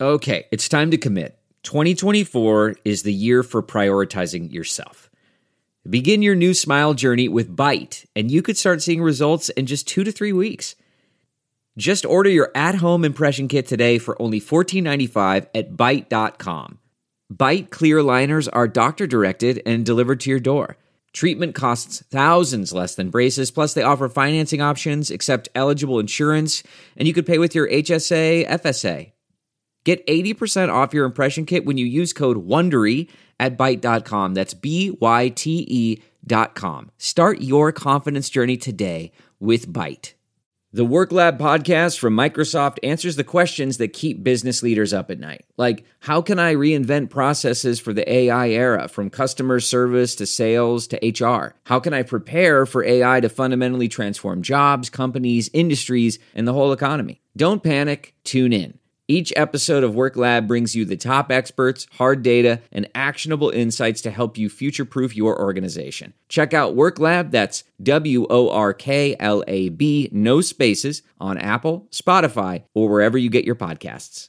Okay, it's time to commit. 2024 is the year for prioritizing yourself. Begin your new smile journey with Byte, and you could start seeing results in just 2 to 3 weeks. Just order your at-home impression kit today for only $14.95 at Byte.com. Byte clear liners are doctor-directed and delivered to your door. Treatment costs thousands less than braces, plus they offer financing options, accept eligible insurance, and you could pay with your HSA, FSA. Get 80% off your impression kit when you use code WONDERY at Byte.com. That's BYTE.com. Start your confidence journey today with Byte. The Work Lab podcast from Microsoft answers the questions that keep business leaders up at night. Like, how can I reinvent processes for the AI era, from customer service to sales to HR? How can I prepare for AI to fundamentally transform jobs, companies, industries, and the whole economy? Don't panic. Tune in. Each episode of Work Lab brings you the top experts, hard data, and actionable insights to help you future-proof your organization. Check out Work Lab, that's WORKLAB, no spaces, on Apple, Spotify, or wherever you get your podcasts.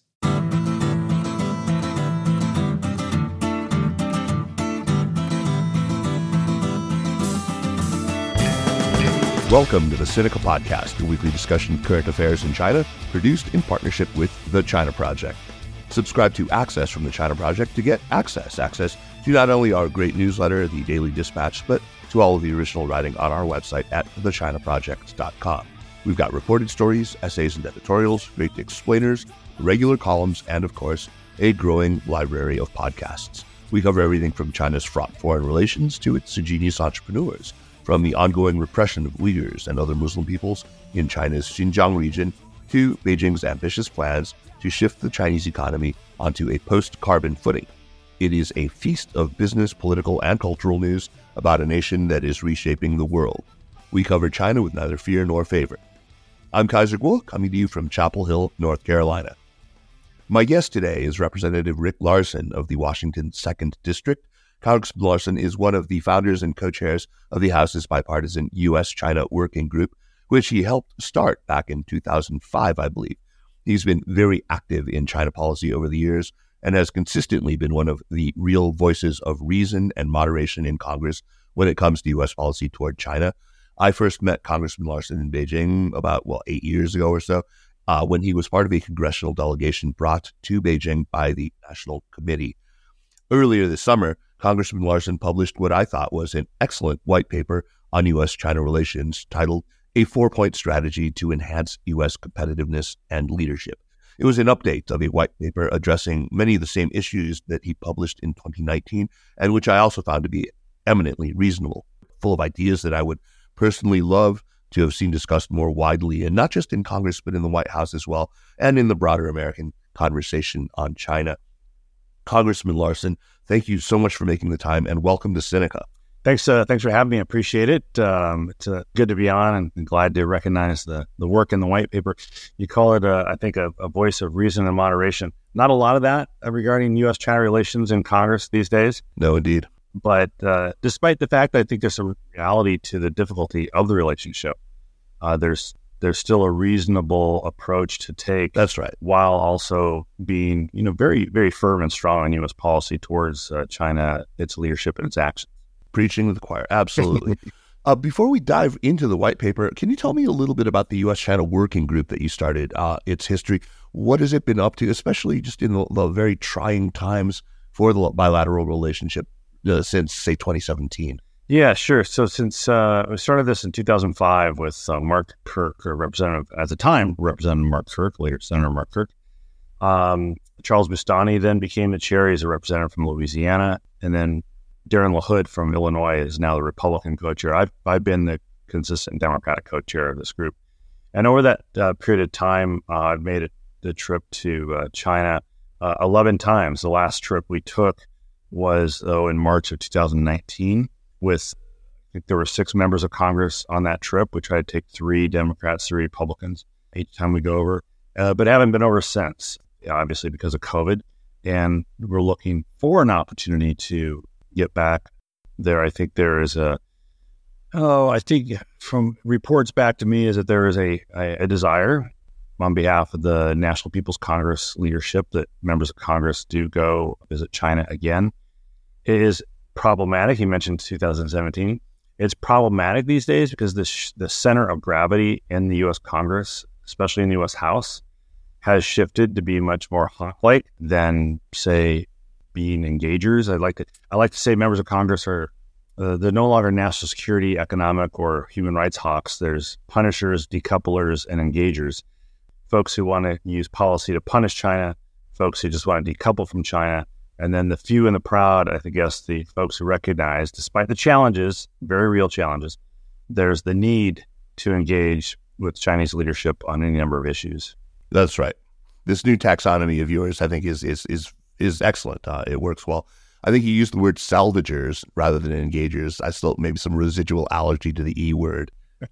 Welcome to the Sinica Podcast, a weekly discussion of current affairs in China, produced in partnership with The China Project. Subscribe to Access from The China Project to get access to not only our great newsletter, The Daily Dispatch, but to all of the original writing on our website at thechinaproject.com. We've got reported stories, essays and editorials, great explainers, regular columns, and of course, a growing library of podcasts. We cover everything from China's fraught foreign relations to its ingenious entrepreneurs, from the ongoing repression of Uyghurs and other Muslim peoples in China's Xinjiang region to Beijing's ambitious plans to shift the Chinese economy onto a post-carbon footing. It is a feast of business, political, and cultural news about a nation that is reshaping the world. We cover China with neither fear nor favor. I'm Kaiser Kuo, coming to you from Chapel Hill, North Carolina. My guest today is Representative Rick Larsen of the Washington 2nd District. Congressman Larsen is one of the founders and co-chairs of the House's bipartisan U.S.-China Working Group, which he helped start back in 2005, I believe. He's been very active in China policy over the years and has consistently been one of the real voices of reason and moderation in Congress when it comes to U.S. policy toward China. I first met Congressman Larsen in Beijing about, 8 years ago or so, when he was part of a congressional delegation brought to Beijing by the National Committee. Earlier this summer, Congressman Larsen published what I thought was an excellent white paper on U.S.-China relations titled A 4-Point Strategy to Enhance U.S. Competitiveness and Leadership. It was an update of a white paper addressing many of the same issues that he published in 2019, and which I also found to be eminently reasonable, full of ideas that I would personally love to have seen discussed more widely, and not just in Congress, but in the White House as well, and in the broader American conversation on China. Congressman Larsen, thank you so much for making the time, and welcome to Sinica. Thanks for having me. I appreciate it. It's good to be on, and glad to recognize the work in the white paper. You call it, I think, a voice of reason and moderation. Not a lot of that regarding U.S.-China relations in Congress these days. No, indeed. But despite the fact that I think there's a reality to the difficulty of the relationship, there's still a reasonable approach to take. That's right. While also being, very, very firm and strong in U.S. policy towards China, its leadership and its actions. Preaching to the choir. Absolutely. Before we dive into the white paper, can you tell me a little bit about the U.S.-China Working Group that you started, its history? What has it been up to, especially just in the very trying times for the bilateral relationship since, say, 2017? Yeah, sure. So since we started this in 2005 with Mark Kirk, Representative Mark Kirk, later Senator Mark Kirk. Charles Boustany then became the chair. He's a representative from Louisiana. And then Darren LaHood from Illinois is now the Republican co-chair. I've been the consistent Democratic co-chair of this group. And over that period of time, I've made the trip to China 11 times. The last trip we took was, in March of 2019. I think there were 6 members of Congress on that trip. We tried to take 3 Democrats, 3 Republicans each time we go over, but haven't been over since, obviously because of COVID. And we're looking for an opportunity to get back there. I think there is I think from reports back to me is that there is a desire on behalf of the National People's Congress leadership that members of Congress do go visit China again. It is problematic. You mentioned 2017. It's problematic these days because the center of gravity in the U.S. Congress, especially in the U.S. House, has shifted to be much more hawk-like than, say, being engagers. I like to say members of Congress are they're no longer national security, economic, or human rights hawks. There's punishers, decouplers, and engagers. Folks who want to use policy to punish China, folks who just want to decouple from China, and then the few and the proud, I guess the folks who recognize, despite the challenges, very real challenges, there's the need to engage with Chinese leadership on any number of issues. That's right. This new taxonomy of yours, I think, is excellent. It works well. I think you used the word salvagers rather than engagers. I still maybe some residual allergy to the E word.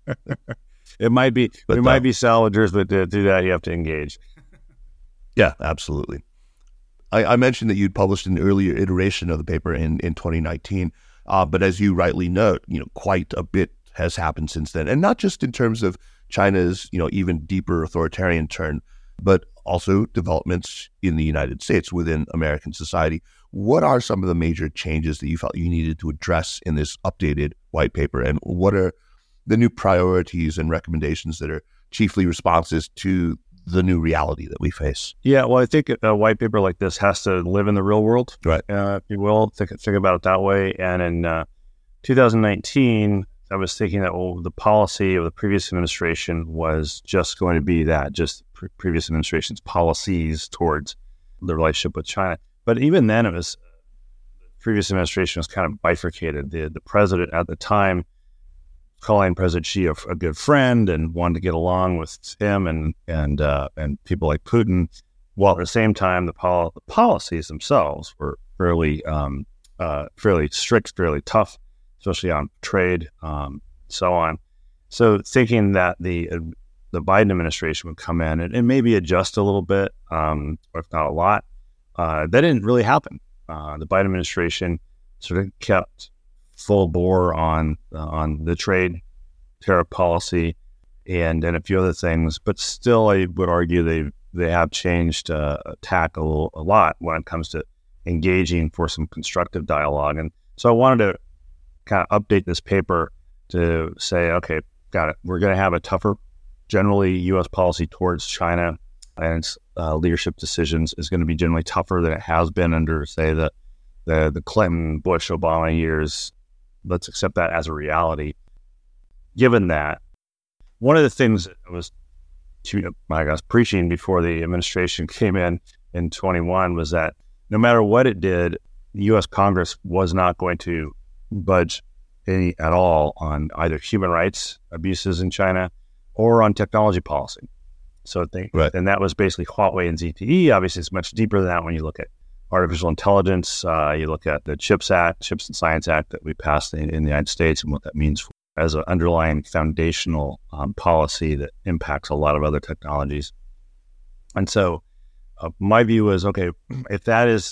It might be salvagers, but to do that you have to engage. Yeah, absolutely. I mentioned that you'd published an earlier iteration of the paper in 2019, but as you rightly note, quite a bit has happened since then, and not just in terms of China's even deeper authoritarian turn, but also developments in the United States within American society. What are some of the major changes that you felt you needed to address in this updated white paper, and what are the new priorities and recommendations that are chiefly responses to the new reality that we face? Yeah, well, I think a white paper like this has to live in the real world, right? If you will, think about it that way. And in 2019, I was thinking that the policy of the previous administration was just going to be that, just previous administration's policies towards the relationship with China. But even then, the previous administration was kind of bifurcated. The president at the time, calling President Xi a good friend and wanted to get along with him and people like Putin, while at the same time the policies themselves were fairly strict, fairly tough, especially on trade, so on. So thinking that the Biden administration would come in and maybe adjust a little bit, or if not a lot, that didn't really happen. The Biden administration sort of kept full bore on the trade, tariff policy, and a few other things. But still, I would argue they have changed tack a lot when it comes to engaging for some constructive dialogue. And so I wanted to kind of update this paper to say, okay, got it. We're going to have a tougher, generally U.S. policy towards China, and its leadership decisions is going to be generally tougher than it has been under, say, the Clinton, Bush, Obama years. Let's accept that as a reality. Given that, one of the things that I was preaching before the administration came in 21 was that no matter what it did, the U.S. Congress was not going to budge any at all on either human rights abuses in China or on technology policy. So and that was basically Huawei and ZTE. Obviously, it's much deeper than that when you look at artificial intelligence. You look at the CHIPS and Science Act that we passed in the United States and what that means as an underlying foundational policy that impacts a lot of other technologies. And so my view is, okay, if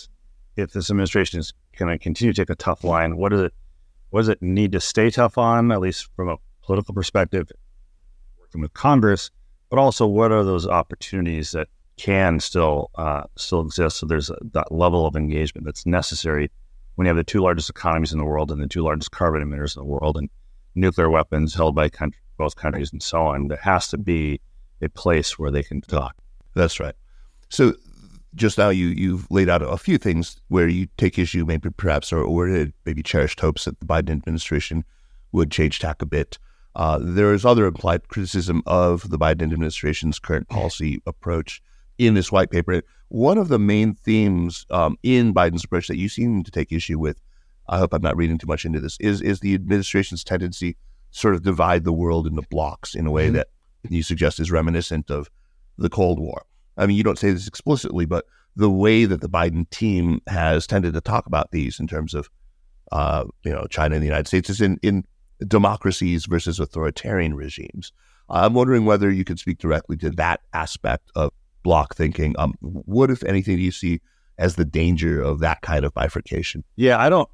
this administration is going to continue to take a tough line, what does it need to stay tough on, at least from a political perspective, working with Congress, but also what are those opportunities that can still exist? So there's that level of engagement that's necessary when you have the two largest economies in the world and the two largest carbon emitters in the world and nuclear weapons held by both countries and so on. There has to be a place where they can talk. That's right. So just now you've laid out a few things where you take issue, maybe perhaps, or maybe cherished hopes that the Biden administration would change tack a bit. There is other implied criticism of the Biden administration's current policy approach in this white paper. One of the main themes in Biden's approach that you seem to take issue with, I hope I'm not reading too much into this, is the administration's tendency to sort of divide the world into blocks in a way that you suggest is reminiscent of the Cold War. I mean, you don't say this explicitly, but the way that the Biden team has tended to talk about these in terms of, China and the United States is in democracies versus authoritarian regimes. I'm wondering whether you could speak directly to that aspect of block thinking. What, if anything, do you see as the danger of that kind of bifurcation? Yeah, I don't.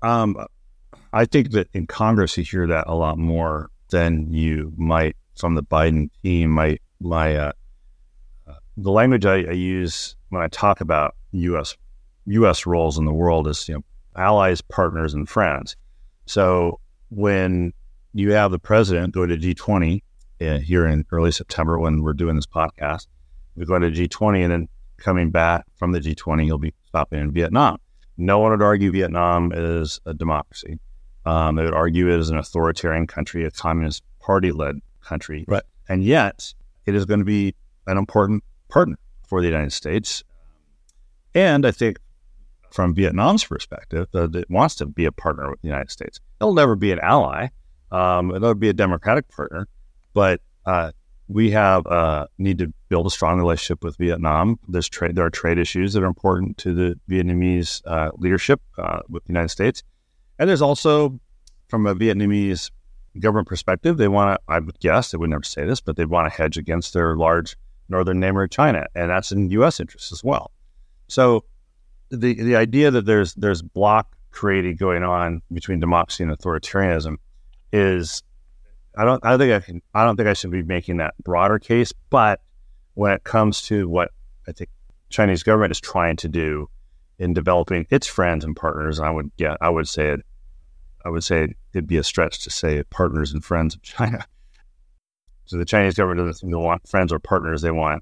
I think that in Congress you hear that a lot more than you might from the Biden team. My the language I use when I talk about U.S. roles in the world is, allies, partners, and friends. So when you have the president go to G20 here in early September when we're doing this podcast, we're going to G20 and then coming back from the G20, he'll be stopping in Vietnam. No one would argue Vietnam is a democracy. They would argue it is an authoritarian country, a communist party-led country. Right. And yet it is going to be an important partner for the United States. And I think from Vietnam's perspective, it wants to be a partner with the United States. It'll never be an ally. It'll be a democratic partner. But we need to build a strong relationship with Vietnam. There are trade issues that are important to the Vietnamese leadership with the United States. And there's also, from a Vietnamese government perspective, they want to, I would guess, they would never say this, but they want to hedge against their large northern neighbor, China. And that's in U.S. interest as well. So the idea that there's block creating going on between democracy and authoritarianism is, I don't think I should be making that broader case. But when it comes to what I think Chinese government is trying to do in developing its friends and partners, I would say it'd be a stretch to say partners and friends of China. So the Chinese government doesn't want friends or partners; they want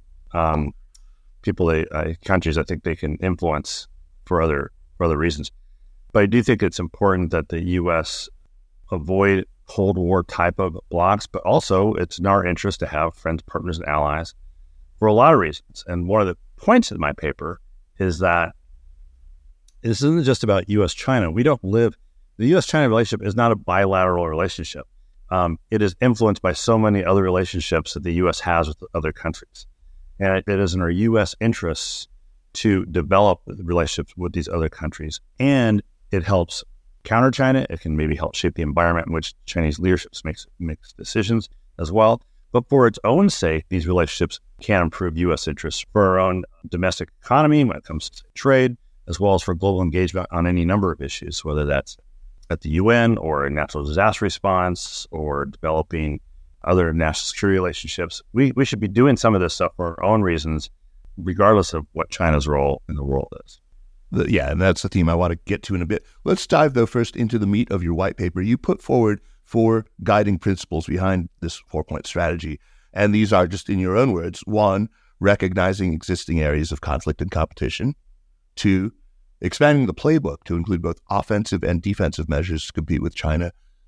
countries I think they can influence for other reasons. But I do think it's important that the U.S. avoid Cold War type of blocks, but also it's in our interest to have friends, partners, and allies for a lot of reasons. And one of the points in my paper is that this isn't just about U.S.-China. The U.S.-China relationship is not a bilateral relationship. It is influenced by so many other relationships that the U.S. has with other countries. And it is in our U.S. interests to develop relationships with these other countries. And it helps counter China. It can maybe help shape the environment in which Chinese leadership makes decisions as well. But for its own sake, these relationships can improve U.S. interests for our own domestic economy when it comes to trade, as well as for global engagement on any number of issues, whether that's at the UN or in natural disaster response or developing other national security relationships. We should be doing some of this stuff for our own reasons, regardless of what China's role in the world is. Yeah, and that's the theme I want to get to in a bit. Let's dive, though, first into the meat of your white paper. You put forward 4 guiding principles behind this 4-point strategy, and these are, just in your own words: 1, recognizing existing areas of conflict and competition; 2, expanding the playbook to include both offensive and defensive measures to compete with China;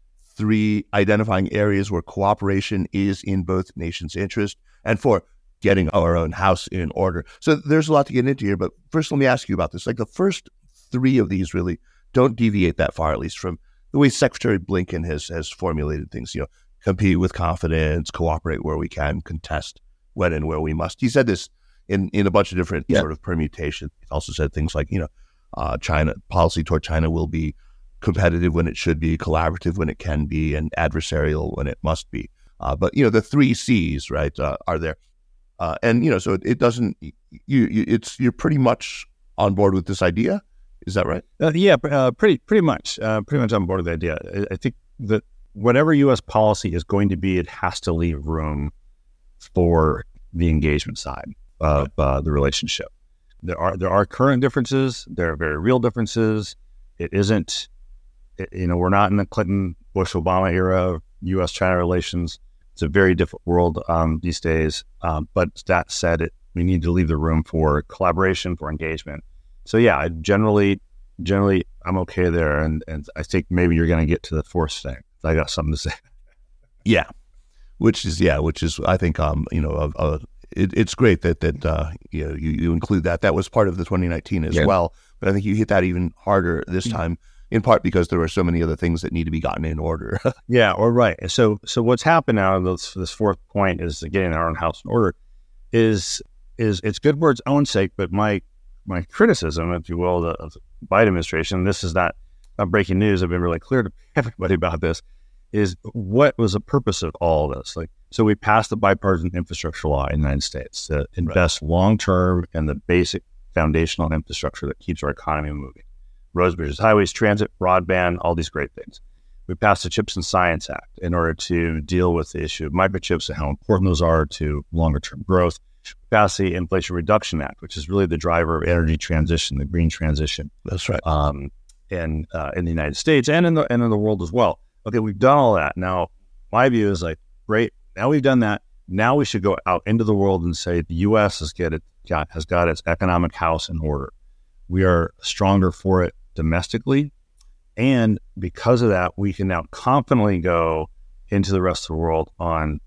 3, identifying areas where cooperation is in both nations' interest; and 4, getting our own house in order. So there's a lot to get into here, but first let me ask you about this. Like, the first 3 of these really don't deviate that far, at least from the way Secretary Blinken has formulated things. Compete with confidence, cooperate where we can, contest when and where we must. He said this in a bunch of different sort of permutations. He also said things like, China policy toward China will be competitive when it should be, collaborative when it can be, and adversarial when it must be. But the 3 C's, right, are there. So it doesn't, you're pretty much on board with this idea. Is that right? Pretty much on board with the idea. I think that whatever U.S. policy is going to be, it has to leave room for the engagement side of the relationship. There are current differences. There are very real differences. It isn't, we're not in the Clinton, Bush, Obama era of U.S.-China relations. It's a very different world these days. But that said, we need to leave the room for collaboration, for engagement. So yeah, generally, I'm okay there. And I think maybe you're going to get to the 4th thing. I got something to say. Yeah, which is I think it's great that you include that. That was part of the 2019 as well. But I think you hit that even harder this time, in part because there are so many other things that need to be gotten in order. Yeah, or right. So what's happened now, this 4th point is getting our own house in order, is it's good for its own sake, but my criticism, if you will, of the Biden administration, this is not breaking news, I've been really clear to everybody about this, is what was the purpose of all of this? So we passed the bipartisan infrastructure law in the United States to invest long-term in the basic foundational infrastructure that keeps our economy moving. Roads, bridges, highways, transit, broadband, all these great things. We passed the CHIPS and Science Act in order to deal with the issue of microchips and how important those are to longer-term growth. passed the Inflation Reduction Act, which is really the driver of energy transition, the green transition. That's right. In the United States and in the world as well. Okay, we've done all that. Now, my view is like, great. Now we've done that. Now we should go out into the world and say the U.S. has got its economic house in order. We are stronger for it domestically, and because of that, we can now confidently go into the rest of the world on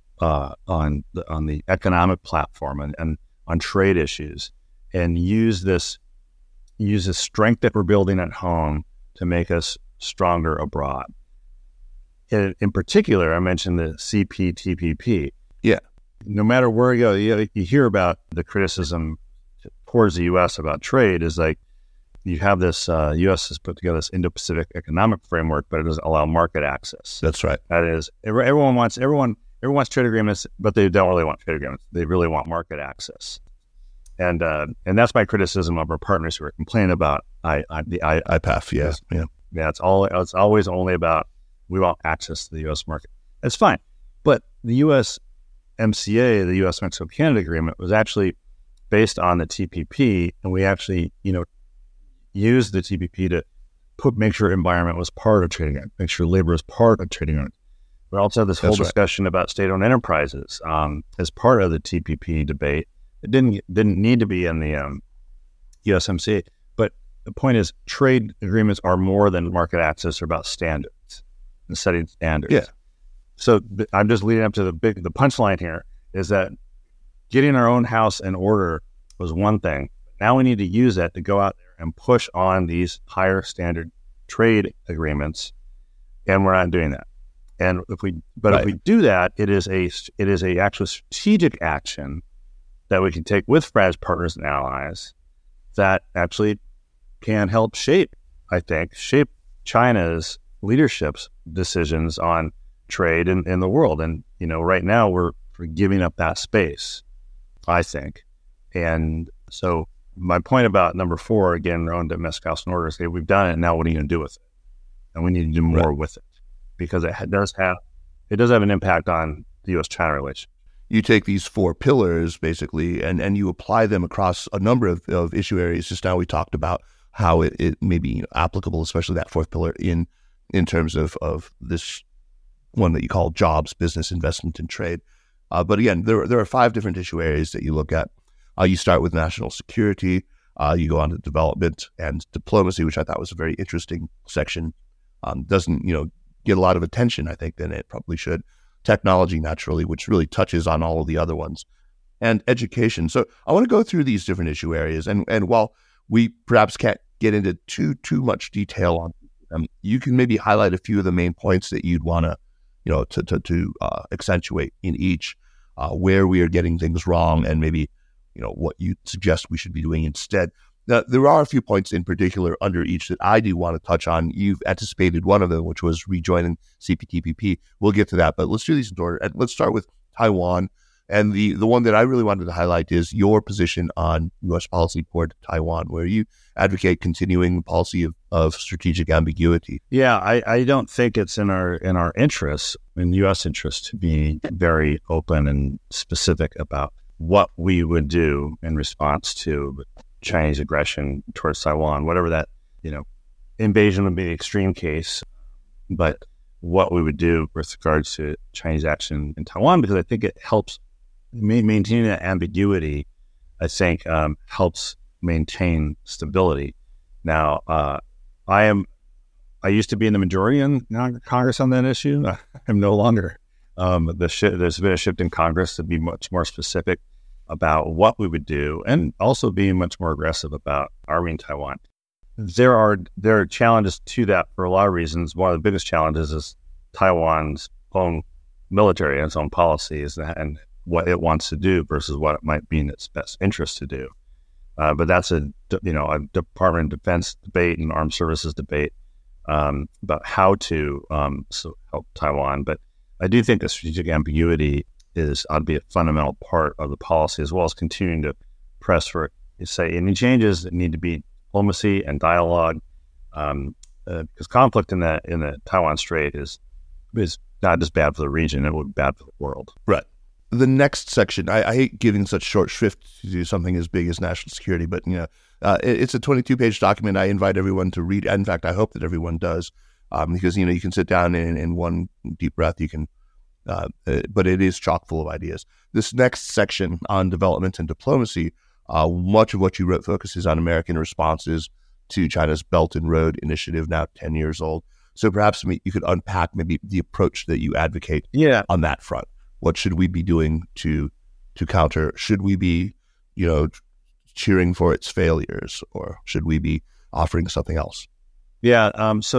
the economic platform and on trade issues, and use this strength that we're building at home to make us stronger abroad. In particular, I mentioned the CPTPP. Yeah. No matter where you go, you hear about the criticism towards the U.S. about trade is like, you have this, U.S. has put together this Indo-Pacific economic framework, but it doesn't allow market access. That's right. That is, everyone wants trade agreements, but they don't really want trade agreements. They really want market access. And that's my criticism of our partners who are complaining about the IPAF. Yeah. It's always only about, we want access to the U.S. market. That's fine. But the USMCA, the U.S.-Mexico-Canada agreement, was actually based on the TPP, and we actually, used the TPP to make sure environment was part of trading agreement, make sure labor was part of trading agreement. We also had this whole discussion about state-owned enterprises as part of the TPP debate. It didn't need to be in the USMCA, but the point is, trade agreements are more than market access; they're about standards and setting standards. Yeah. So I'm just leading up to the punchline here is that getting our own house in order was one thing. Now we need to use that to go out there and push on these higher standard trade agreements, and we're not doing that. And if we do that, it is a actual strategic action that we can take with partners and allies that actually can help shape China's leadership's decisions on trade in the world. And, right now we're giving up that space, I think. And so my point about number 4, again, our own domestic house in order, is, hey, we've done it. Now what are you going to do with it? And we need to do more with it, because it does have an impact on the U.S.-China relationship. You take these 4 pillars, basically, and you apply them across a number of issue areas. Just now we talked about how it may be applicable, especially that 4th pillar in terms of this one that you call jobs, business, investment, and trade. But again, there are 5 different issue areas that you look at. You start with national security. You go on to development and diplomacy, which I thought was a very interesting section. Doesn't get a lot of attention, I think, than it probably should. Technology, naturally, which really touches on all of the other ones, and education. So I want to go through these different issue areas, and while we perhaps can't get into too much detail on them, you can maybe highlight a few of the main points that you'd want to accentuate in each, where we are getting things wrong, and maybe what you suggest we should be doing instead. Now, there are a few points in particular under each that I do want to touch on. You've anticipated one of them, which was rejoining CPTPP. We'll get to that, but let's do these in order. And let's start with Taiwan. And the one that I really wanted to highlight is your position on U.S. policy toward Taiwan, where you advocate continuing the policy of strategic ambiguity. Yeah, I don't think it's in our interests, in U.S. interest, to be very open and specific about what we would do in response to Chinese aggression towards Taiwan, whatever that, invasion would be the extreme case, but what we would do with regards to Chinese action in Taiwan, because I think it helps maintaining that ambiguity, I think, helps maintain stability. Now, I used to be in the majority in Congress on that issue. I'm no longer. There's been a shift in Congress to be much more specific about what we would do, and also being much more aggressive about arming Taiwan. There are challenges to that for a lot of reasons. One of the biggest challenges is Taiwan's own military and its own policies and what it wants to do versus what it might be in its best interest to do. But that's a Department of Defense debate and armed services debate about how to help Taiwan. But I do think the strategic ambiguity ought to be a fundamental part of the policy, as well as continuing to press for, say, any changes that need to be diplomacy and dialogue, because conflict in the Taiwan Strait is not just bad for the region; it would be bad for the world. Right. the next section, I hate giving such short shrift to something as big as national security, but it's a 22-page document. I invite everyone to read. In fact, I hope that everyone does, because you can sit down in one deep breath. You can, but it is chock full of ideas. This next section on development and diplomacy, much of what you wrote focuses on American responses to China's Belt and Road Initiative, now 10 years old. So perhaps you could unpack maybe the approach that you advocate on that front. What should we be doing to counter? Should we be, cheering for its failures, or should we be offering something else? Yeah.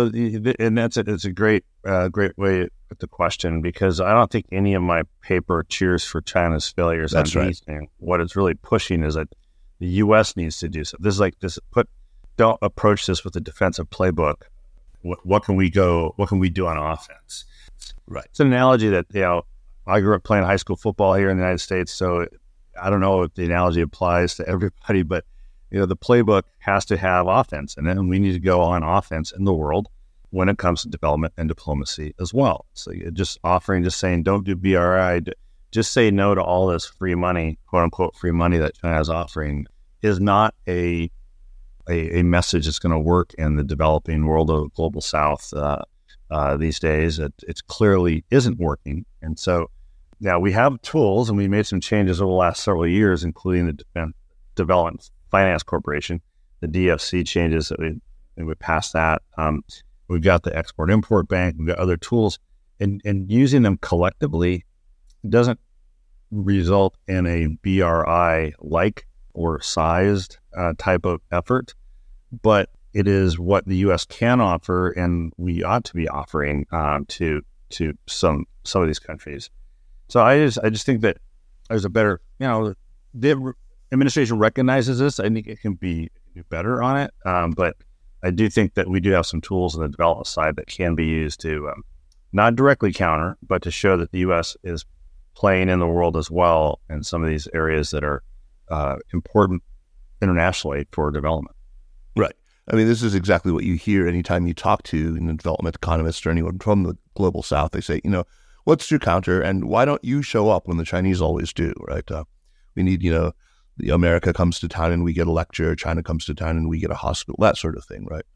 It's a great way at the question, because I don't think any of my paper cheers for China's failures. That's right. What it's really pushing is that the U.S. needs to do so. This is like this. Don't approach this with a defensive playbook. What can we do on offense? Right. It's an analogy that I grew up playing high school football here in the United States, so I don't know if the analogy applies to everybody, but the playbook has to have offense, and then we need to go on offense in the world when it comes to development and diplomacy as well. So just saying, don't do BRI, just say no to all this free money, quote unquote free money that China is offering, is not a message that's going to work in the developing world of the global South these days. It clearly isn't working, and so. Now, we have tools, and we made some changes over the last several years, including the Defense Development Finance Corporation, the DFC changes that we passed that. We've got the Export-Import Bank. We've got other tools. And using them collectively doesn't result in a BRI-like or sized type of effort, but it is what the U.S. can offer, and we ought to be offering to some of these countries. So I just think that there's a better, the administration recognizes this. I think it can do better on it. But I do think that we do have some tools on the development side that can be used to not directly counter, but to show that the U.S. is playing in the world as well in some of these areas that are important internationally for development. Right. I mean, this is exactly what you hear anytime you talk to development economists or anyone from the global South. They say, what's your counter, and why don't you show up when the Chinese always do, right? We need, the America comes to town and we get a lecture, China comes to town and we get a hospital, that sort of thing, right?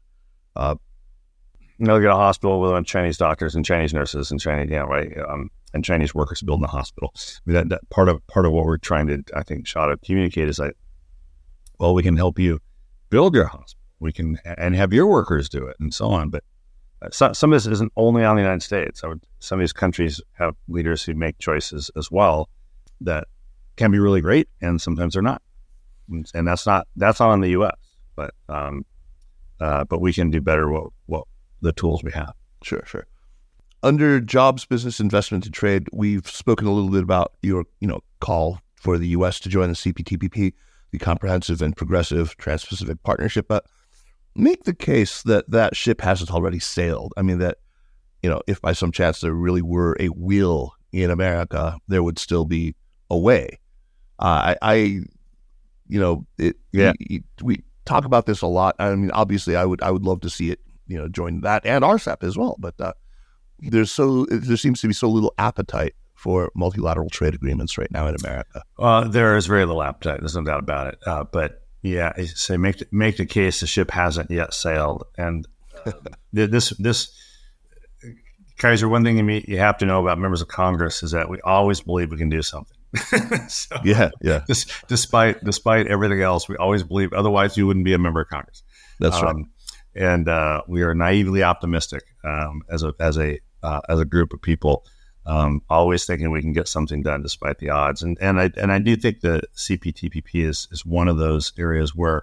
They'll get a hospital with a bunch of Chinese doctors and Chinese nurses and Chinese, and Chinese workers building a hospital. I mean, that part of what we're trying to, I think, communicate is that, we can help you build your hospital. We can, and have your workers do it and so on, but some of this isn't only on the United States. Some of these countries have leaders who make choices as well that can be really great, and sometimes they're not. And that's not on the U.S. But we can do better what the tools we have. Sure. Under jobs, business, investment, and trade, we've spoken a little bit about your call for the U.S. to join the CPTPP, the Comprehensive and Progressive Trans-Pacific Partnership, but make the case that ship hasn't already sailed. I mean, that, if by some chance there really were a will in America, there would still be a way. We talk about this a lot. I mean, obviously I would love to see it, join that and RCEP as well. But there seems to be so little appetite for multilateral trade agreements right now in America. There is very little appetite. There's no doubt about it. But yeah, say make the case the ship hasn't yet sailed. And this Kaiser, one thing you have to know about members of Congress is that we always believe we can do something. So, yeah. Despite everything else, we always believe. Otherwise, you wouldn't be a member of Congress. That's right. And we are naively optimistic as a group of people, always thinking we can get something done despite the odds. And I do think the CPTPP is one of those areas where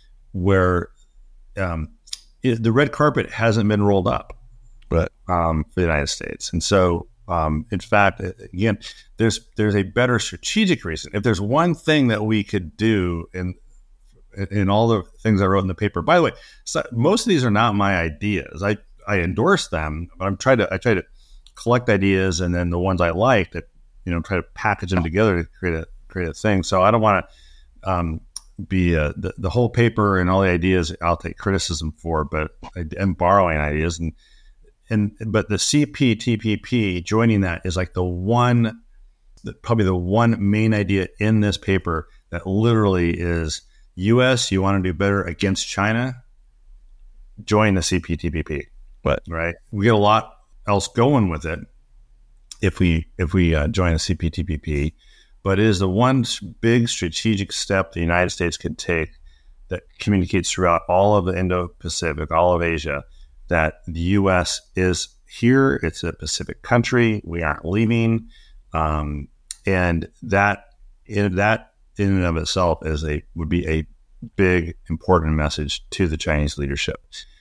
the red carpet hasn't been rolled up, right, for the United States. And so, in fact, again, there's a better strategic reason. If there's one thing that we could do in all the things I wrote in the paper, by the way, most of these are not my ideas. I endorse them, but I try to collect ideas, and then the ones I like that, try to package them together to create a thing. So I don't want to be the whole paper and all the ideas I'll take criticism for, but I'm borrowing ideas, but the CPTPP, joining that is like the one probably the one main idea in this paper that literally is U.S., you want to do better against China, join the CPTPP. Right? We get a lot else going with it if we join the CPTPP, but it is the one big strategic step the United States could take that communicates throughout all of the Indo-Pacific, all of Asia, that the U.S. is here. It's a Pacific country. We aren't leaving, and that in and of itself would be a big important message to the Chinese leadership.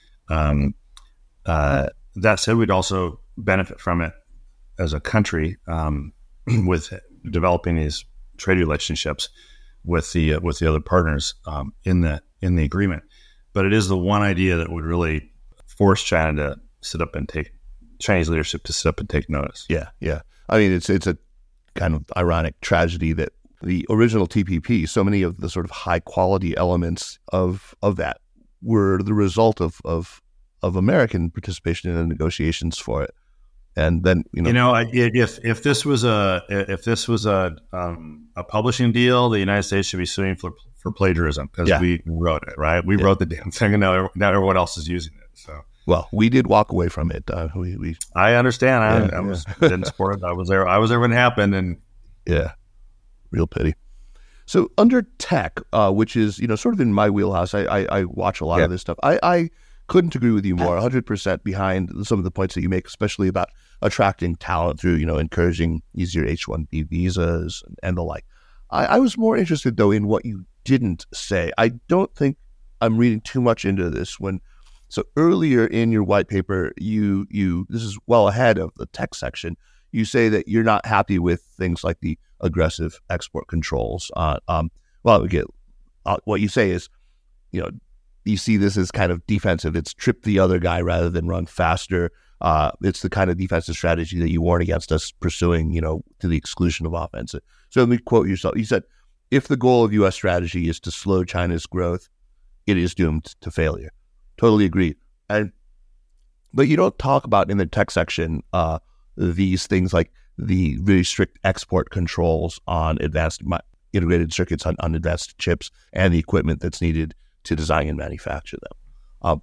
That said, we'd also benefit from it as a country with developing these trade relationships with the other partners in the agreement. But it is the one idea that would really force China to sit up and take Chinese leadership to sit up and take notice. Yeah. I mean, it's a kind of ironic tragedy that the original TPP, so many of the sort of high quality elements of that were the result of American participation in the negotiations for it. And then, if this was a publishing deal, the United States should be suing for plagiarism because we wrote it, right? We wrote the damn thing, and now everyone else is using it. So, well, we did walk away from it. I understand. I didn't support it. I was there when it happened, and real pity. So under tech, which is sort of in my wheelhouse, I watch a lot of this stuff. I couldn't agree with you more. 100% behind some of the points that you make, especially about attracting talent through encouraging easier H-1B visas and the like. I was more interested though in what you didn't say. I don't think I'm reading too much into this. So earlier in your white paper, you this is well ahead of the tech section. You say that you're not happy with things like the aggressive export controls. What you say is, you see this as kind of defensive. It's trip the other guy rather than run faster. It's the kind of defensive strategy that you warn against us pursuing, to the exclusion of offense. So let me quote yourself. You said, if the goal of U.S. strategy is to slow China's growth, it is doomed to failure. Totally agree. But you don't talk about in the tech section these things like the really strict export controls on advanced integrated circuits on advanced chips and the equipment that's needed to design and manufacture them.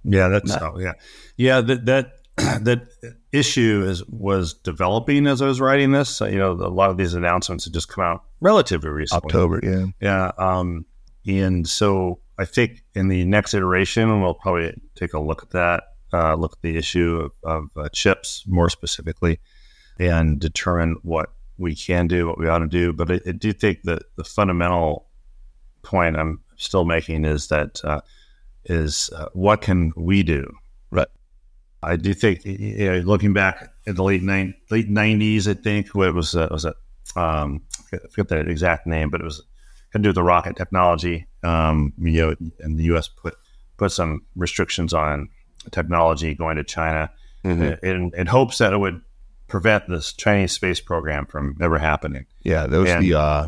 That issue was developing as I was writing this. A lot of these announcements had just come out relatively recently. October, and so I think in the next iteration, we'll probably take a look at that, look at the issue of chips more specifically, and determine what we can do, what we ought to do. But I do think that the fundamental point I'm still making is that what can we do? Right. I do think, looking back at the late 90s, I think what was I forget the exact name, but it was had to do with the rocket technology. And the U.S. put some restrictions on technology going to China in hopes that it would prevent this Chinese space program from ever happening. Yeah, that was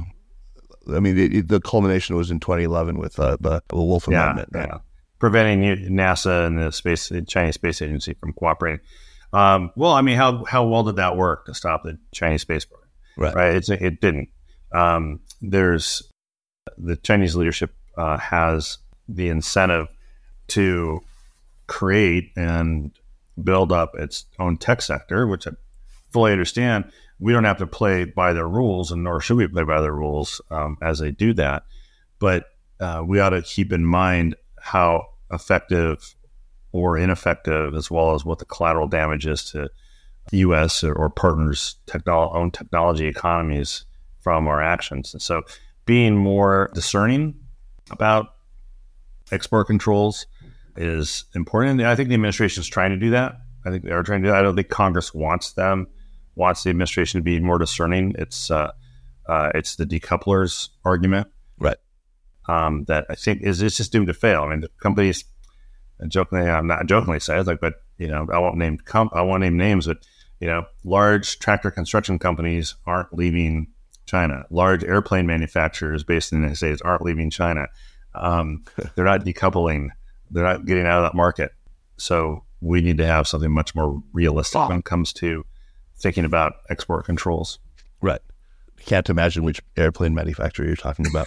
the culmination was in 2011 with the Wolf Amendment. Yeah. Preventing NASA and the Chinese Space Agency from cooperating. How well did that work to stop the Chinese space program? Right. It didn't. There's the Chinese leadership has the incentive to create and build up its own tech sector, which I fully understand. We don't have to play by their rules, and nor should we play by their rules as they do that. But we ought to keep in mind how effective or ineffective, as well as what the collateral damage is to the U.S. or partners' own technology economies from our actions. And so being more discerning about export controls is important. And I think the administration is trying to do that. I think they are trying to do that. I don't think Congress wants the administration to be more discerning. It's the decouplers argument. Right. That I think is just doomed to fail. I mean, the companies, I'm not jokingly say, but I won't name names, but large tractor construction companies aren't leaving China. Large airplane manufacturers based in the United States aren't leaving China. They're not decoupling. They're not getting out of that market. So we need to have something much more realistic when it comes to thinking about export controls. Right. Can't imagine which airplane manufacturer you're talking about.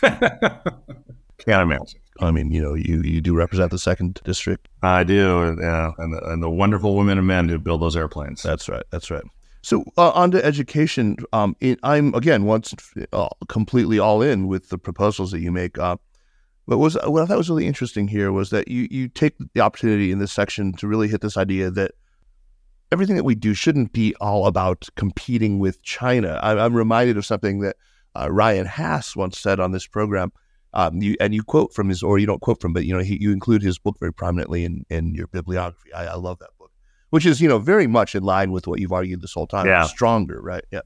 Can't imagine. I mean, you do represent the 2nd District. I do, yeah, and the wonderful women and men who build those airplanes. That's right. So on to education. I'm again once completely all in with the proposals that you make. But what I thought was really interesting here was that you take the opportunity in this section to really hit this idea that everything that we do shouldn't be all about competing with China. I'm reminded of something that Ryan Hass once said on this program. You quote from his, or you don't quote from, but you include his book very prominently in your bibliography. I love that book, which is very much in line with what you've argued this whole time. Yeah. Stronger, right? Yeah.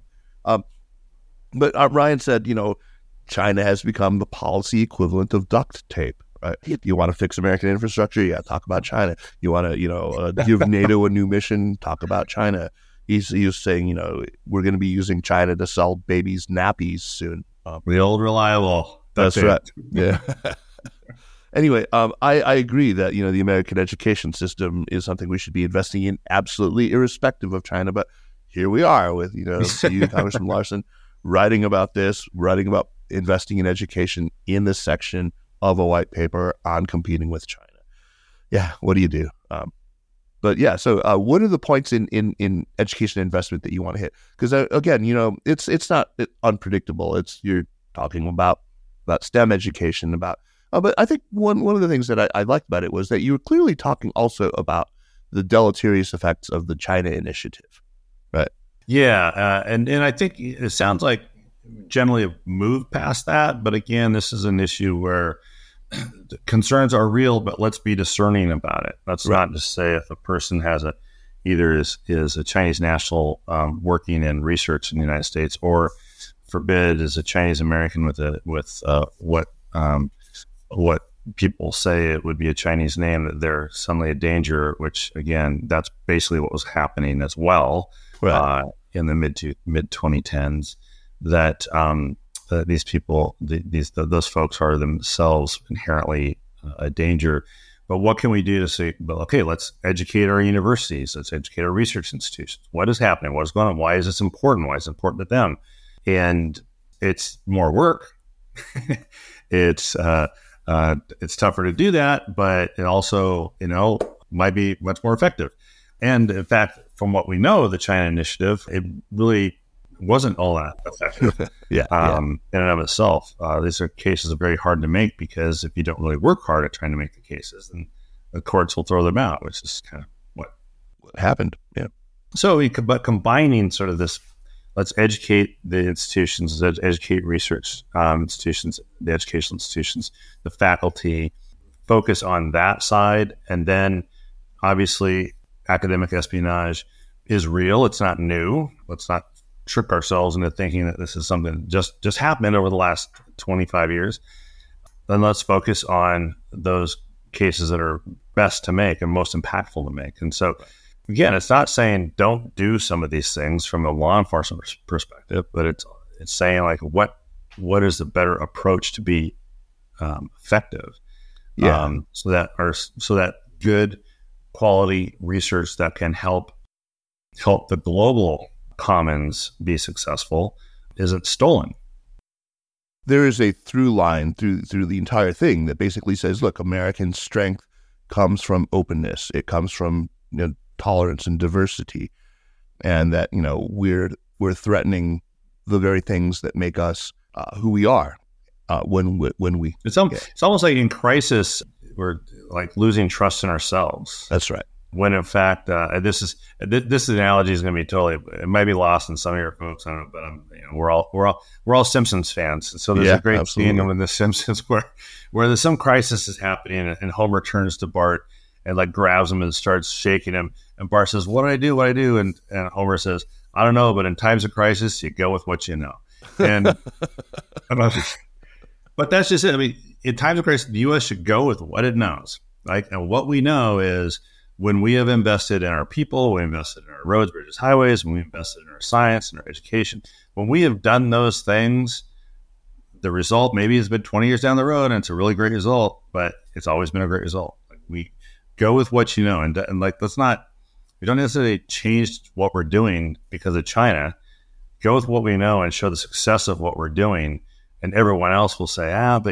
But Ryan said, China has become the policy equivalent of duct tape. Right? You want to fix American infrastructure? Yeah, talk about China. You want to, give NATO a new mission? Talk about China. He was saying, we're going to be using China to sell babies nappies soon. The old reliable. That's right. Yeah. Anyway, I agree that, the American education system is something we should be investing in absolutely irrespective of China. But here we are with, you, Congressman Larson, writing about investing in education in this section of a white paper on competing with China. Yeah, what do you do? But yeah, so what are the points in education investment that you want to hit? Because again, it's not unpredictable. You're talking about STEM education, but I think one of the things that I liked about it was that you were clearly talking also about the deleterious effects of the China initiative, right? Yeah, and I think it sounds like generally have moved past that, but again, this is an issue where concerns are real, but let's be discerning about it. Let's not just say if a person has either is a Chinese national working in research in the United States, or forbid is a Chinese American with what people say it would be a Chinese name, that they're suddenly a danger. Which again, that's basically what was happening as well, right. In the mid 2010s. That these people, those folks are themselves inherently a danger. But what can we do to say, well, okay, let's educate our universities, let's educate our research institutions. What is happening? What is going on? Why is this important? Why is it important to them? And it's more work. It's tougher to do that, but it also, might be much more effective. And in fact, from what we know, the China initiative, it really wasn't all that effective. In and of itself. These are cases that are very hard to make, because if you don't really work hard at trying to make the cases, then the courts will throw them out, which is kind of what happened. Yeah. So, but combining sort of this, let's educate the institutions, let's educate research institutions, the educational institutions, the faculty, focus on that side. And then obviously academic espionage is real. It's not new. Let's not trick ourselves into thinking that this is something just happened over the last 25 years. Then let's focus on those cases that are best to make and most impactful to make. And so, again, it's not saying don't do some of these things from a law enforcement perspective, but it's saying like what is the better approach to be effective, so that good quality research that can help the global commons be successful isn't stolen. There is a through line through the entire thing that basically says, look, American strength comes from openness. It comes from tolerance and diversity, and that we're threatening the very things that make us who we are. When we it's almost like in crisis we're like losing trust in ourselves. That's right. When in fact, this analogy is going to be it might be lost in some of your folks. I don't know, but we're all Simpsons fans. And so there's a great scene in The Simpsons where there's some crisis is happening, and Homer turns to Bart and like grabs him and starts shaking him. And Bart says, "What do I do? What do I do?" And Homer says, "I don't know, but in times of crisis, you go with what you know." And but that's just it. I mean, in times of crisis, the U.S. should go with what it knows. Like, and what we know is, when we have invested in our people, we invested in our roads, bridges, highways, when we invested in our science and our education, when we have done those things, the result maybe has been 20 years down the road, and it's a really great result, but it's always been a great result. Like, we go with what you know, and like, we don't necessarily change what we're doing because of China. go with what we know and show the success of what we're doing. And everyone else will say, but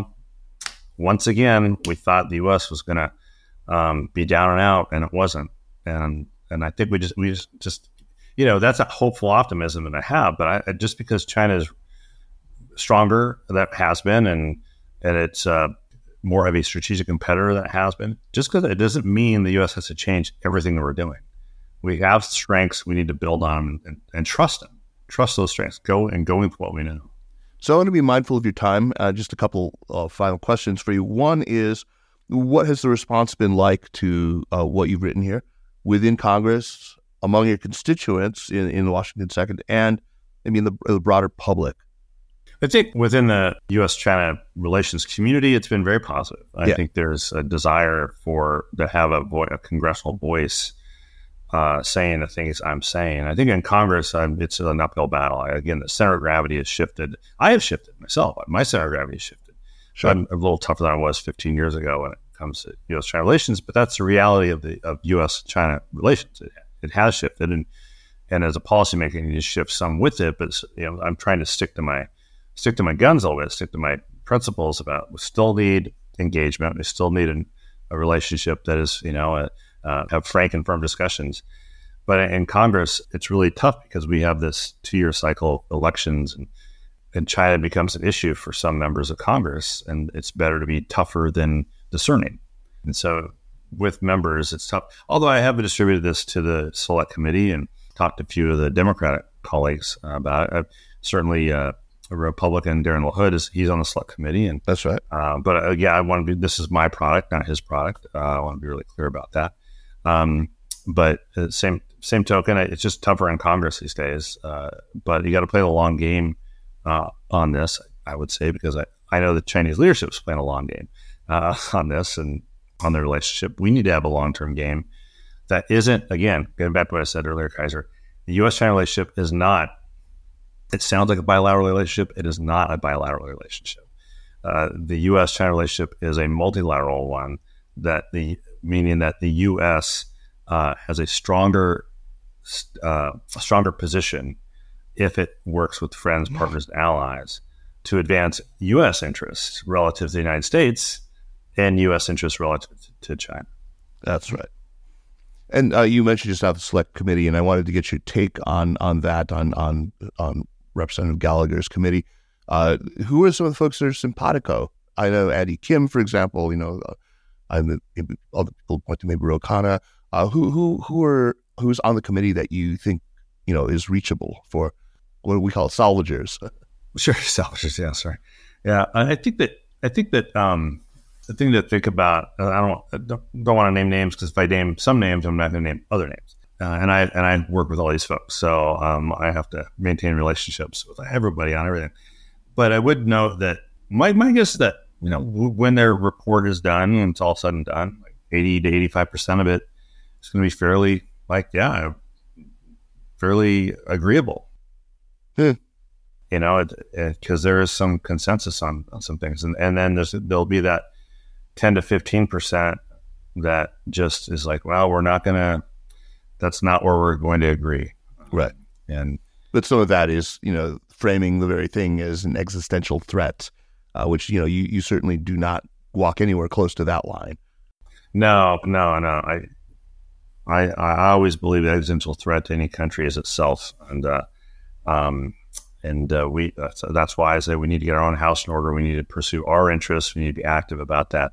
once again, we thought the U.S. was going to be down and out, and it wasn't. And I think we just that's a hopeful optimism that I have. But just because China is stronger, that has been, and it's more of a strategic competitor that has been, just because it doesn't mean the U.S. has to change everything that we're doing. We have strengths. We need to build on them and trust them. Trust those strengths. Go with what we know. So I want to be mindful of your time. Just a couple final questions for you. One is, what has the response been like to what you've written here within Congress, among your constituents in Washington Second, and the broader public? I think within the U.S.-China relations community, it's been very positive. I think there's a desire to have a congressional voice saying the things I'm saying. I think in Congress, it's an uphill battle. Again, the center of gravity has shifted. I have shifted myself. My center of gravity has shifted. Sure. I'm a little tougher than I was 15 years ago when it comes to U.S.-China relations, but that's the reality of U.S.-China relations. It has shifted, and as a policymaker, you need to shift some with it. But I'm trying to stick to my guns a little bit, stick to my principles about we still need engagement. We still need a relationship that is, have frank and firm discussions. But in Congress, it's really tough because we have this 2-year cycle of elections, and China becomes an issue for some members of Congress, and it's better to be tougher than discerning. And so with members, it's tough. Although I have distributed this to the Select Committee and talked to a few of the Democratic colleagues about it. Certainly, a Republican, Darren LaHood, he's on the Select Committee, and that's right. But I want to be. This is my product, not his product. I want to be really clear about that. But same token, it's just tougher in Congress these days. But you got to play the long game on this, I would say, because I know the Chinese leadership is playing a long game on this and on the relationship. We need to have a long-term game that isn't, again, getting back to what I said earlier, Kaiser, the U.S.-China relationship is not. It sounds like a bilateral relationship. It is not a bilateral relationship. The U.S.-China relationship is a multilateral one, meaning that the U.S. Has a stronger position if it works with friends, partners, and allies to advance U.S. interests relative to the United States and U.S. interests relative to China. That's right. And you mentioned just now the Select Committee, and I wanted to get your take on that, on Representative Gallagher's committee. Who are some of the folks that are simpatico? I know Andy Kim, for example. Other people point to maybe Ro Khanna. Who's on the committee that you think is reachable for what we call salvagers? Sure, salvagers. Yeah, sorry. Yeah, I think that the thing to think about. I don't want to name names, because if I name some names, I'm not going to name other names. And I work with all these folks, so I have to maintain relationships with everybody on everything. But I would note that my guess is that when their report is done and it's all said and done, like 80 to 85% of it is going to be fairly agreeable. Because there is some consensus on some things, and then there'll be that 10 to 15% that just is like, well, we're not going to. That's not where we're going to agree. Right. But some of that is, framing the very thing as an existential threat, which, you certainly do not walk anywhere close to that line. No. I always believe the existential threat to any country is itself. That's why I say we need to get our own house in order. We need to pursue our interests. We need to be active about that.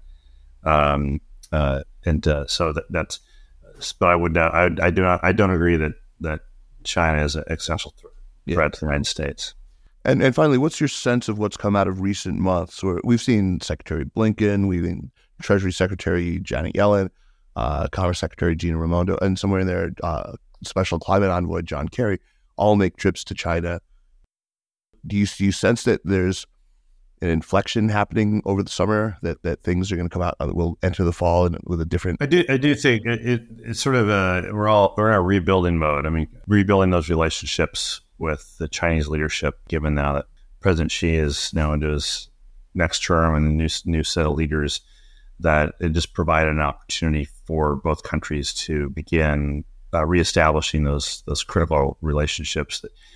So that's. But I don't agree that China is an existential threat to the United States. And finally, what's your sense of what's come out of recent months? Where we've seen Secretary Blinken, we've seen Treasury Secretary Janet Yellen, Commerce Secretary Gina Raimondo, and somewhere in there, Special Climate Envoy John Kerry, all make trips to China. Do you sense that there's an inflection happening over the summer, that things are going to come out, we'll enter the fall and with a different... I do think it's sort of we're in a rebuilding mode. I mean, rebuilding those relationships with the Chinese leadership, given now that President Xi is now into his next term and a new set of leaders, that it just provided an opportunity for both countries to begin reestablishing those critical relationships that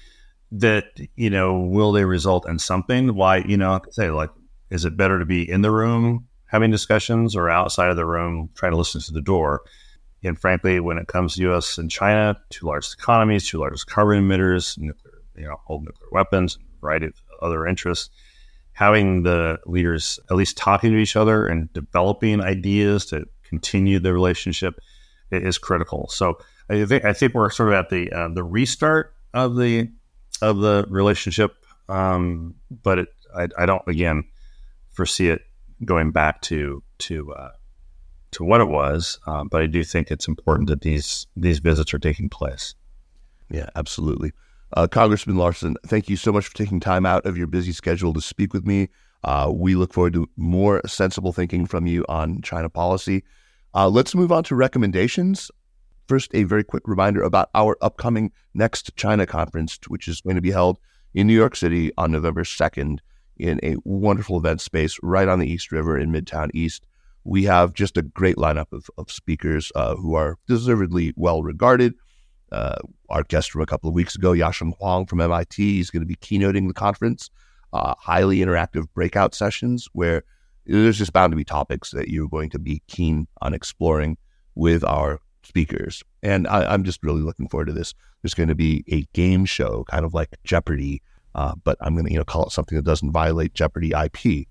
that, will they result in something? Why, say, like, is it better to be in the room having discussions or outside of the room trying to listen to the door? And frankly, when it comes to U.S. and China, two largest economies, two largest carbon emitters, hold nuclear weapons, a variety of other interests, having the leaders at least talking to each other and developing ideas to continue the relationship is critical. So I think we're sort of at the restart of the relationship, but I don't again foresee it going back to what it was. But I do think it's important that these visits are taking place. Yeah, absolutely. Congressman Larson, thank you so much for taking time out of your busy schedule to speak with me. We look forward to more sensible thinking from you on China policy. Let's move on to recommendations. First, a very quick reminder about our upcoming Next China Conference, which is going to be held in New York City on November 2nd in a wonderful event space right on the East River in Midtown East. We have just a great lineup of speakers who are deservedly well regarded. Our guest from a couple of weeks ago, Yasheng Huang from MIT, is going to be keynoting the conference. Highly interactive breakout sessions where there's just bound to be topics that you're going to be keen on exploring with our speakers. And I'm just really looking forward to this. There's going to be a game show, kind of like Jeopardy, but I'm going to call it something that doesn't violate Jeopardy IP.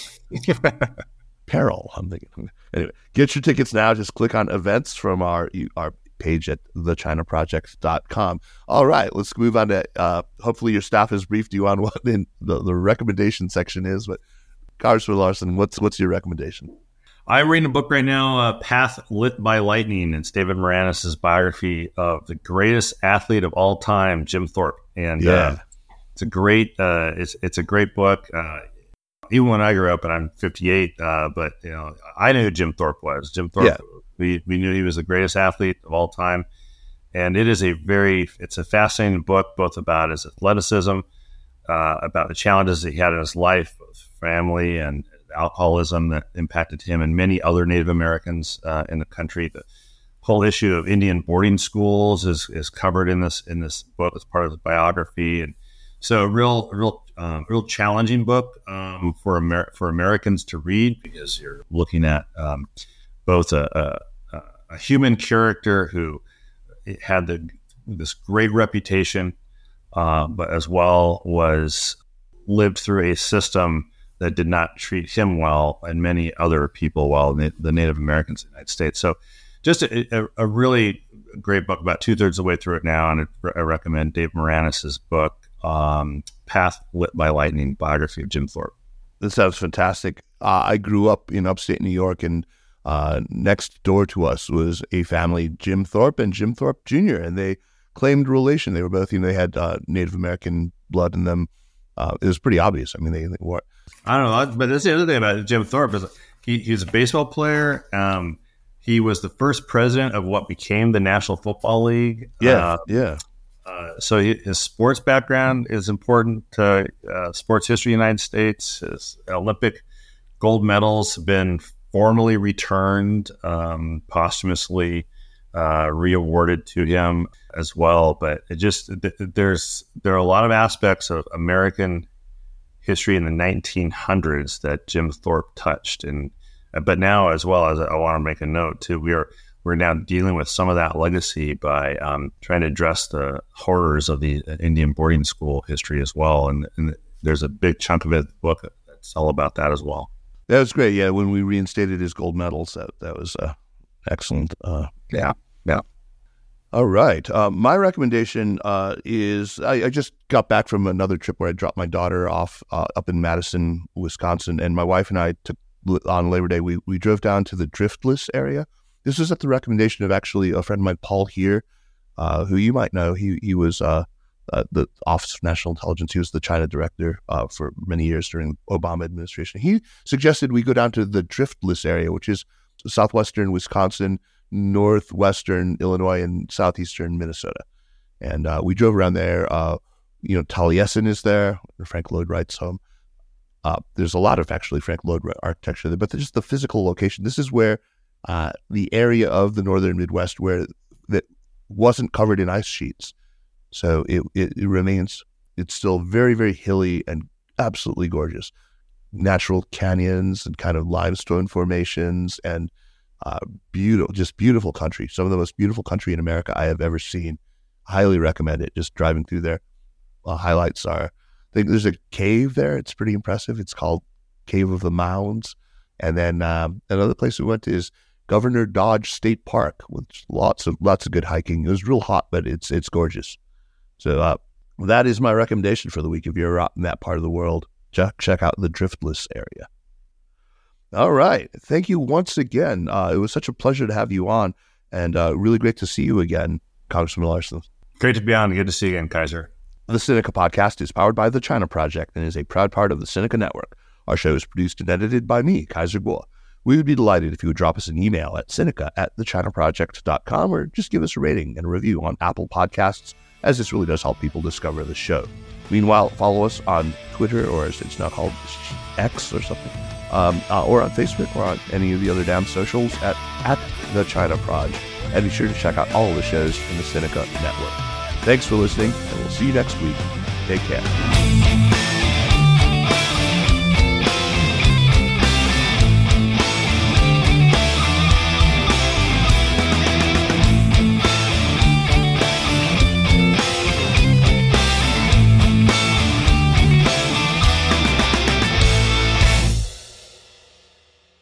Peril, I'm thinking. Anyway, get your tickets now. Just click on events from our page at thechinaproject.com. All right, let's move on to, hopefully your staff has briefed you on what in the recommendation section is, but Congressman Larson, what's your recommendation? I'm reading a book right now, Path Lit by Lightning. It's David Maraniss' biography of the greatest athlete of all time, Jim Thorpe. And it's a great book. Even when I grew up, and I'm 58, but I knew who Jim Thorpe was. Jim Thorpe, we knew he was the greatest athlete of all time. And it's a fascinating book, both about his athleticism, about the challenges that he had in his life, both family and alcoholism that impacted him and many other Native Americans in the country. The whole issue of Indian boarding schools is covered in this book as part of the biography, and so a real challenging book for Americans to read, because you're looking at both a human character who had this great reputation, but as well was lived through a system that did not treat him well and many other people well, the Native Americans in the United States. So just a really great book, about 2/3 of the way through it now. And I recommend Dave Maraniss' book, Path Lit by Lightning, biography of Jim Thorpe. This sounds fantastic. I grew up in upstate New York, and next door to us was a family, Jim Thorpe and Jim Thorpe Jr., and they claimed relation. They were both, they had Native American blood in them. It was pretty obvious. I mean, they were. I don't know, but that's the other thing about Jim Thorpe is he's a baseball player. He was the first president of what became the National Football League. So his sports background is important to sports history in the United States. His Olympic gold medals have been formally returned, posthumously re-awarded to him as well. But there are a lot of aspects of American history in the 1900s that Jim Thorpe touched, but now, as well, as I want to make a note too, we're now dealing with some of that legacy by trying to address the horrors of the Indian boarding school history as well, and there's a big chunk of it, the book, that's all about that as well. That was great. Yeah, when we reinstated his gold medals, that was excellent. Yeah. All right. My recommendation is I just got back from another trip where I dropped my daughter off up in Madison, Wisconsin, and my wife and I took on Labor Day. We drove down to the Driftless area. This was at the recommendation of actually a friend of mine, Paul Heer, who you might know. He was the Office of National Intelligence. He was the China director for many years during the Obama administration. He suggested we go down to the Driftless area, which is southwestern Wisconsin, northwestern Illinois, and southeastern Minnesota. And we drove around there. Taliesin is there, where Frank Lloyd Wright's home. There's a lot of actually Frank Lloyd Wright architecture there, but just the physical location. This is where the area of the northern Midwest that wasn't covered in ice sheets. So it remains it's still very, very hilly and absolutely gorgeous. Natural canyons and kind of limestone formations and beautiful country. Some of the most beautiful country in America I have ever seen. Highly recommend it. Just driving through there. Highlights are, I think there's a cave there. It's pretty impressive. It's called Cave of the Mounds. And then another place we went to is Governor Dodge State Park, with lots of good hiking. It was real hot, but it's gorgeous. So that is my recommendation for the week. If you're out in that part of the world, check out the Driftless area. All right. Thank you once again. It was such a pleasure to have you on, and really great to see you again, Congressman Larson. Great to be on. Good to see you again, Kaiser. The Sinica Podcast is powered by the China Project and is a proud part of the Sinica Network. Our show is produced and edited by me, Kaiser Kuo. We would be delighted if you would drop us an email at sinica@thechinaproject.com or just give us a rating and a review on Apple Podcasts, as this really does help people discover the show. Meanwhile, follow us on Twitter, or as it's now called, X or something, or on Facebook or on any of the other damn socials at The China Proj. And be sure to check out all of the shows in the Sinica Network. Thanks for listening, and we'll see you next week. Take care.